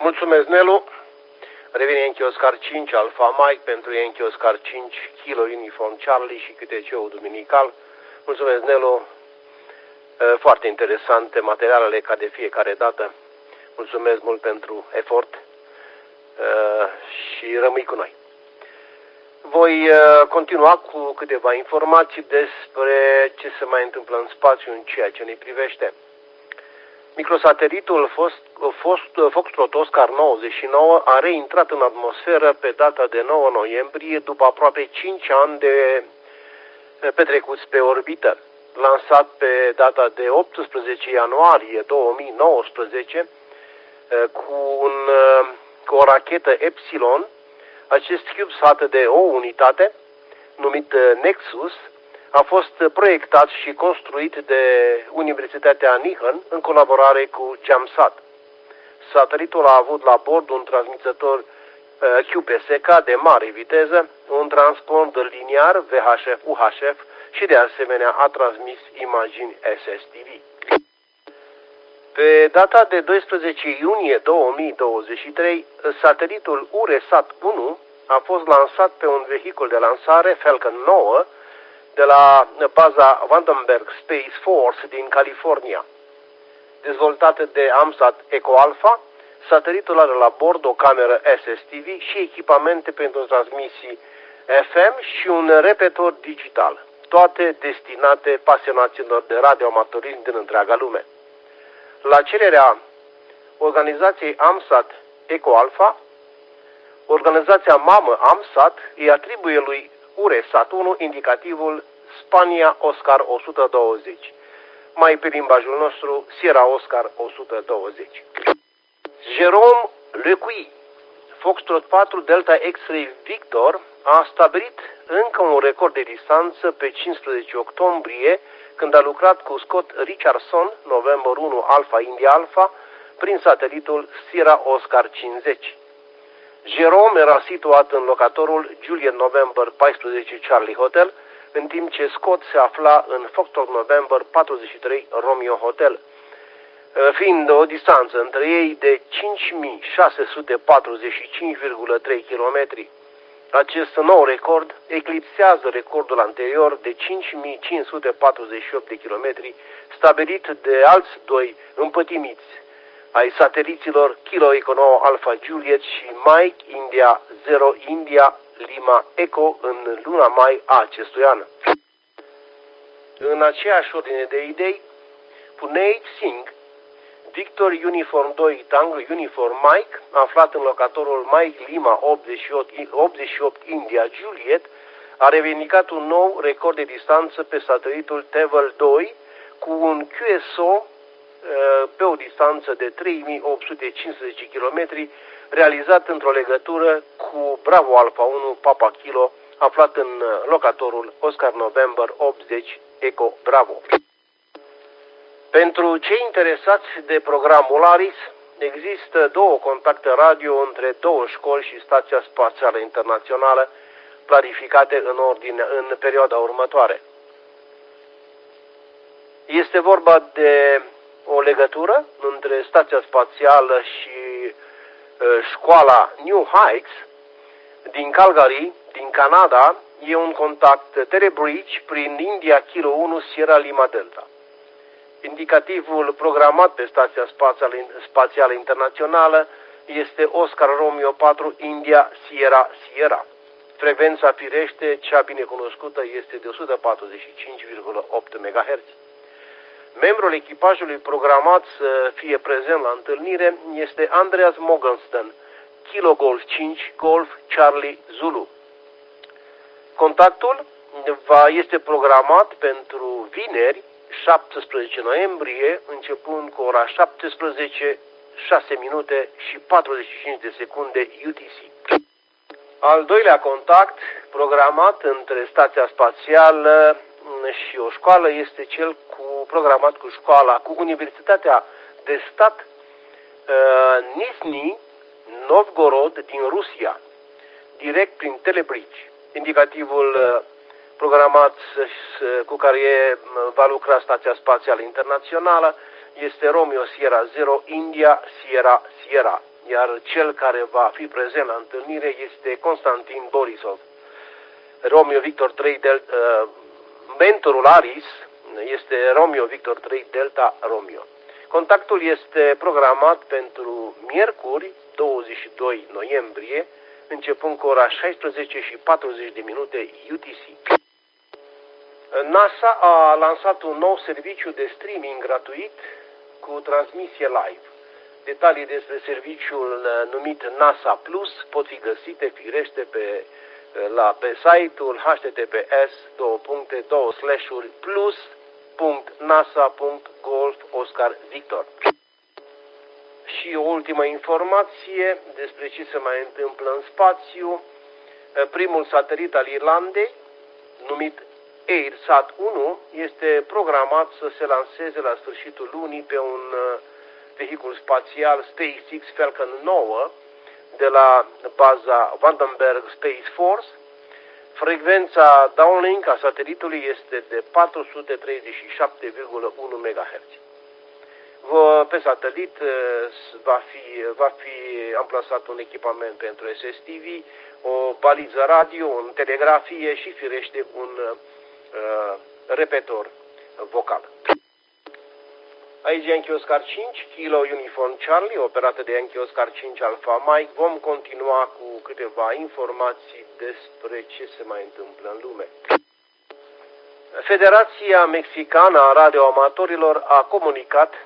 Mulțumesc, Nelu. Revine Yankee Oscar 5, Alpha Mike pentru Yankee Oscar 5, Kilo Uniform Charlie și câte ceu duminical. Mulțumesc, Nelu. Foarte interesante materialele ca de fiecare dată. Mulțumesc mult pentru efort și rămâi cu noi. Voi continua cu câteva informații despre ce se mai întâmplă în spațiu în ceea ce ne privește. Microsatelitul Foxtrot Oscar 99 a reintrat în atmosferă pe data de 9 noiembrie după aproape 5 ani de petrecuți pe orbită. Lansat pe data de 18 ianuarie 2019 cu o rachetă Epsilon, acest CubeSat de o unitate, numit Nexus, a fost proiectat și construit de Universitatea Nihon în colaborare cu GEMSAT. Satelitul a avut la bord un transmițător QPSK de mare viteză, un transponder liniar VHF-UHF și de asemenea a transmis imagini SSTV. Pe data de 12 iunie 2023, satelitul URESAT 1 a fost lansat pe un vehicul de lansare Falcon 9 de la baza Vandenberg Space Force din California. Dezvoltată de AMSAT Eco Alpha, satelitul are la bord o cameră SSTV și echipamente pentru transmisii FM și un repetor digital, toate destinate pasionaților de radioamatorism din întreaga lume. La cererea organizației AMSAT Eco Alpha, organizația mamă AMSAT îi atribuie lui URESAT 1 indicativul Spania Oscar 120, mai pe limbajul nostru Sierra Oscar 120. Jérôme Lecuy, Foxtrot 4 Delta X-Ray Victor, a stabilit încă un record de distanță pe 15 octombrie, când a lucrat cu Scott Richardson, November 1 Alpha India Alpha, prin satelitul Sierra Oscar 50. Jérôme era situat în locatorul Juliet November 14 Charlie Hotel, în timp ce Scott se afla în Foxtrot November 43 Romeo Hotel, fiind o distanță între ei de 5.645,3 km. Acest nou record eclipsează recordul anterior de 5.548 de km, stabilit de alți doi împătimiți ai sateliților Kilo Eco 9 Alpha Juliet și Mike India 0 India Lima Echo în luna mai a acestui an. În aceeași ordine de idei, Puneet Singh, Victor Uniform 2 Tango Uniform Mike, aflat în locatorul Mike Lima 88 India Juliet, a revendicat un nou record de distanță pe satelitul Tevel 2 cu un QSO pe o distanță de 3815 km, realizat într-o legătură cu Bravo Alpha 1 Papa Kilo, aflat în locatorul Oscar November 80 Eco Bravo. Pentru cei interesați de programul ARIS, există două contacte radio între două școli și Stația Spațială Internațională, planificate în perioada următoare. Este vorba de o legătură între Stația Spațială și școala New Heights din Calgary, din Canada. E un contact Telebridge prin India Kilo 1 Sierra Lima Delta. Indicativul programat pe Stația Spațială Internațională este Oscar Romeo 4 India Sierra Sierra. Frecvența firește, cea binecunoscută, este de 145,8 MHz. Membrul echipajului programat să fie prezent la întâlnire este Andreas Mogensen, Kilo Golf 5 Golf Charlie Zulu. Contactul este programat pentru vineri, 17 noiembrie, începând cu ora 17, 6 minute și 45 de secunde UTC. Al doilea contact programat între Stația Spațială și o școală este cel programat cu Universitatea de Stat Nizhny Novgorod din Rusia, direct prin Telebridge. Indicativul programat cu care va lucra Stația Spațială Internațională este Romeo Sierra 0 India Sierra Sierra. iar cel care va fi prezent la întâlnire este Constantin Borisov. Romeo Victor 3 Delta, mentorul Aris este Romeo Victor 3 Delta Romeo. Contactul este programat pentru miercuri, 22 noiembrie, începând cu ora 16:40 UTC. NASA a lansat un nou serviciu de streaming gratuit cu transmisie live. Detalii despre serviciul numit NASA Plus pot fi găsite firește pe site-ul https://plus.nasa.golf-oscar-victor. Și o ultimă informație despre ce se mai întâmplă în spațiu. Primul satelit al Irlandei, numit AirSat-1, este programat să se lanseze la sfârșitul lunii pe un vehicul spațial SpaceX Falcon 9 de la baza Vandenberg Space Force. Frecvența downlink a satelitului este de 437,1 MHz. Pe satelit va fi amplasat un echipament pentru SSTV, o baliză radio, un telegrafie și firește un repetor vocal. Aici Yankee Oscar 5, Kilo Uniform Charlie, operată de Yankee Oscar 5 Alpha Mike. Vom continua cu câteva informații despre ce se mai întâmplă în lume. Federația Mexicană a Radioamatorilor a comunicat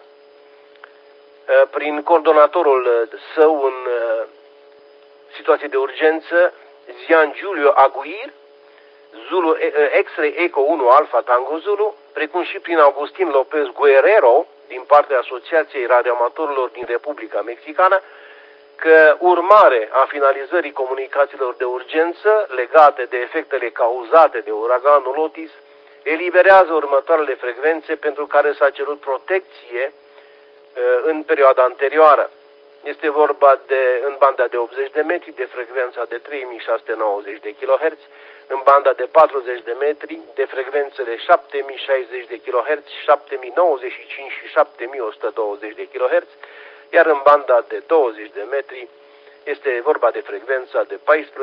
prin coordonatorul său în situație de urgență, Zian Julio Aguirre, Zulu X-Ray Echo 1 Alpha Tango Zulu, precum și prin Agustin Lopez Guerrero, din partea Asociației Radioamatorilor din Republica Mexicană, că urmare a finalizării comunicațiilor de urgență legate de efectele cauzate de uraganul Otis, eliberează următoarele frecvențe pentru care s-a cerut protecție în perioada anterioară. Este vorba de, în banda de 80 de metri, de frecvența de 3690 de kHz, în banda de 40 de metri, de frecvențele 7060 de kHz, 7095 și 7120 de kHz, iar în banda de 20 de metri este vorba de frecvența de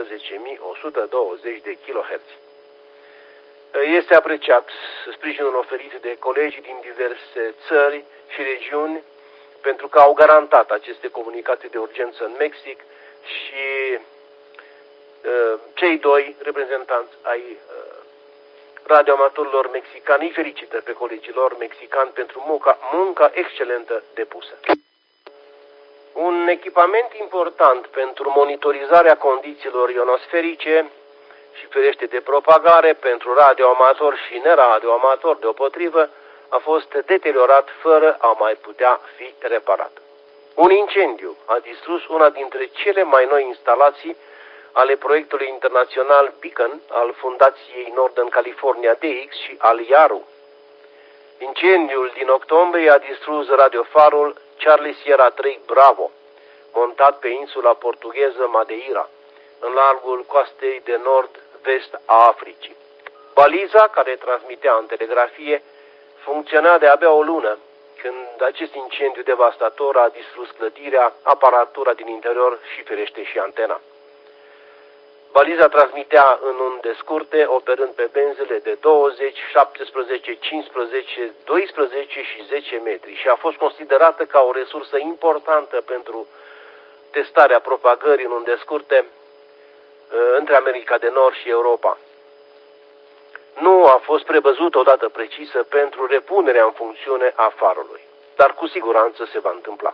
14120 de kHz. Este apreciat sprijinul oferit de colegii din diverse țări și regiuni pentru că au garantat aceste comunicații de urgență în Mexic și cei doi reprezentanți ai radioamatorilor mexicani îi felicită pe colegii lor mexicani pentru munca excelentă depusă. Un echipament important pentru monitorizarea condițiilor ionosferice și ferește de propagare pentru radioamatori și neradioamatori deopotrivă a fost deteriorat fără a mai putea fi reparat. Un incendiu a distrus una dintre cele mai noi instalații ale proiectului internațional Beacon al Fundației Northern California DX și al IARU. Incendiul din octombrie a distrus radiofarul Charlie Sierra 3 Bravo, montat pe insula portugheză Madeira, în largul coastei de nord-vest a Africii. Baliza, care transmitea în telegrafie, funcționa de abia o lună, când acest incendiu devastator a distrus clădirea, aparatura din interior și ferește și antena. Baliza transmitea în unde scurte, operând pe benzele de 20, 17, 15, 12 și 10 metri și a fost considerată ca o resursă importantă pentru testarea propagării în unde scurte între America de Nord și Europa. Nu a fost prevăzută o dată precisă pentru repunerea în funcțiune a farului, dar cu siguranță se va întâmpla.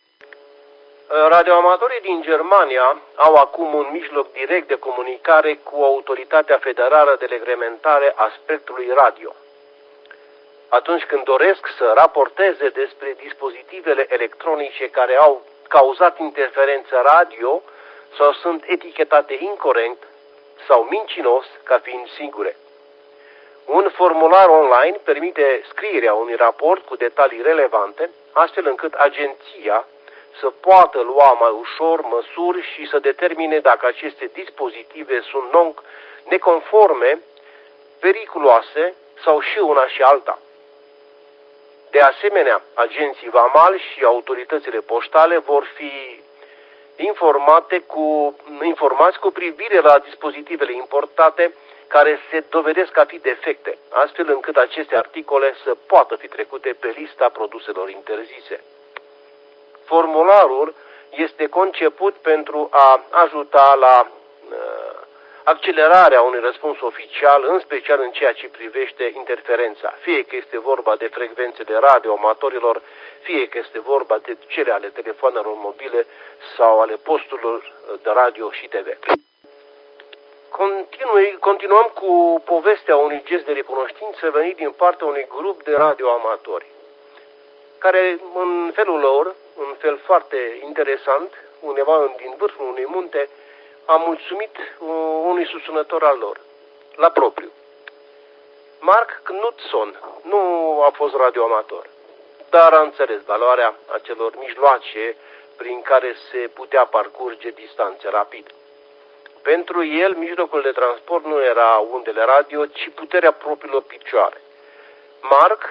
Radioamatorii din Germania au acum un mijloc direct de comunicare cu Autoritatea Federală de Reglementare a Spectrului Radio. Atunci când doresc să raporteze despre dispozitivele electronice care au cauzat interferență radio sau sunt etichetate incorect sau mincinos ca fiind sigure. Un formular online permite scrierea unui raport cu detalii relevante, astfel încât agenția să poată lua mai ușor măsuri și să determine dacă aceste dispozitive sunt neconforme, periculoase sau și una și alta. De asemenea, agenții vamali și autoritățile poștale vor fi informați cu privire la dispozitivele importate care se dovedesc a fi defecte, astfel încât aceste articole să poată fi trecute pe lista produselor interzise. Formularul este conceput pentru a ajuta la accelerarea unui răspuns oficial, în special în ceea ce privește interferența, fie că este vorba de frecvențele radio amatorilor, fie că este vorba de cele ale telefoanelor mobile sau ale posturilor de radio și TV. Continuăm cu povestea unui gest de recunoștință venit din partea unui grup de radioamatori, care în felul lor, în fel foarte interesant, undeva din vârful unui munte, a mulțumit unui susținător al lor, la propriu. Mark Knudson nu a fost radioamator, dar a înțeles valoarea acelor mijloace prin care se putea parcurge distanțe rapid. Pentru el, mijlocul de transport nu era undele radio, ci puterea propriilor picioare. Mark,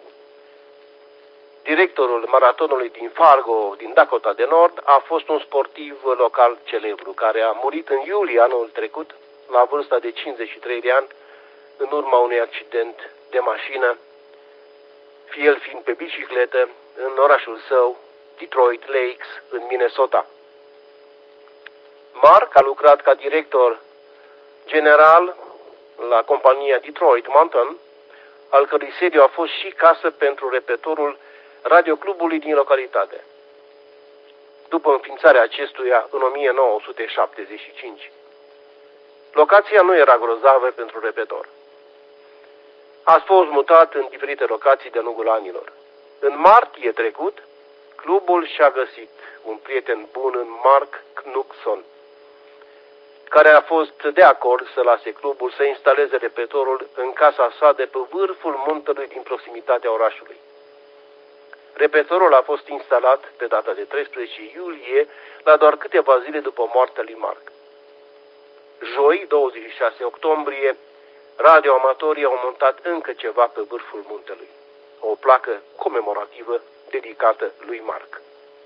directorul maratonului din Fargo, din Dakota de Nord, a fost un sportiv local celebru, care a murit în iulie anul trecut, la vârsta de 53 de ani, în urma unui accident de mașină, el fiind pe bicicletă în orașul său, Detroit Lakes, în Minnesota. Mark a lucrat ca director general la compania Detroit Mountain, al cărui sediu a fost și casă pentru repetorul radioclubului din localitate, după înființarea acestuia în 1975. Locația nu era grozavă pentru repetor. A fost mutat în diferite locații de-a lungul anilor. În martie trecut, clubul și-a găsit un prieten bun în Mark Knudson, care a fost de acord să lase clubul să instaleze repetorul în casa sa de pe vârful muntelui din proximitatea orașului. Repetorul a fost instalat pe data de 13 iulie, la doar câteva zile după moartea lui Mark. Joi, 26 octombrie, radioamatorii au montat încă ceva pe vârful muntelui, o placă comemorativă dedicată lui Mark.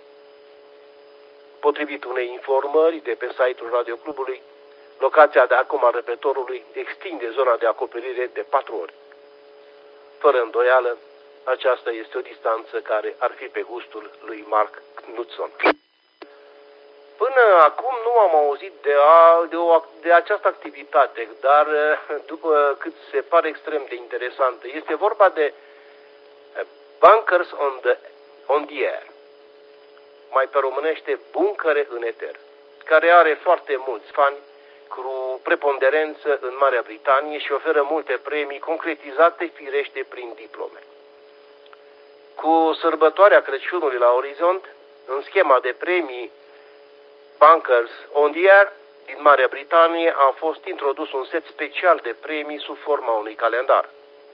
Potrivit unei informări de pe site-ul radioclubului, locația de acum a repetorului extinde zona de acoperire de 4 ori. Fără îndoială, aceasta este o distanță care ar fi pe gustul lui Mark Knudson. Până acum nu am auzit de această activitate, dar după cât se pare extrem de interesantă, este vorba de Bunkers on the Air, mai pe românește buncăre în eter, care are foarte mulți fani, cu preponderență în Marea Britanie și oferă multe premii concretizate firește prin diplome. Cu sărbătoarea Crăciunului la orizont, în schema de premii Bunkers on the Air din Marea Britanie a fost introdus un set special de premii sub forma unui calendar.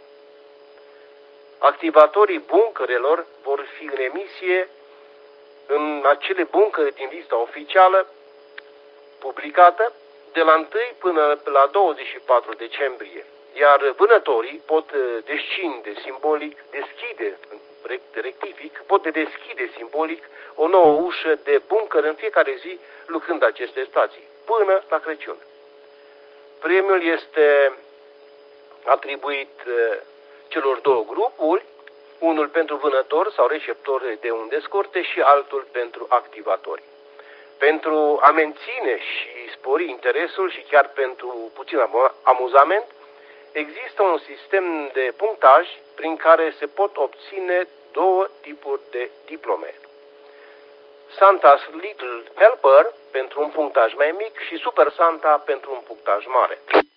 Activatorii buncărelor vor fi în emisie în acele buncăre din lista oficială publicată de la 1 până la 24 decembrie, iar vânătorii pot deschide simbolic o nouă ușă de buncăr în fiecare zi, lucrând aceste stații, până la Crăciun. Premiul este atribuit celor două grupuri, unul pentru vânători sau receptori de unde scurte și altul pentru activatori. Pentru a menține și spori interesul și chiar pentru puțin amuzament, există un sistem de punctaj prin care se pot obține două tipuri de diplome. Santa's Little Helper pentru un punctaj mai mic și Super Santa pentru un punctaj mare.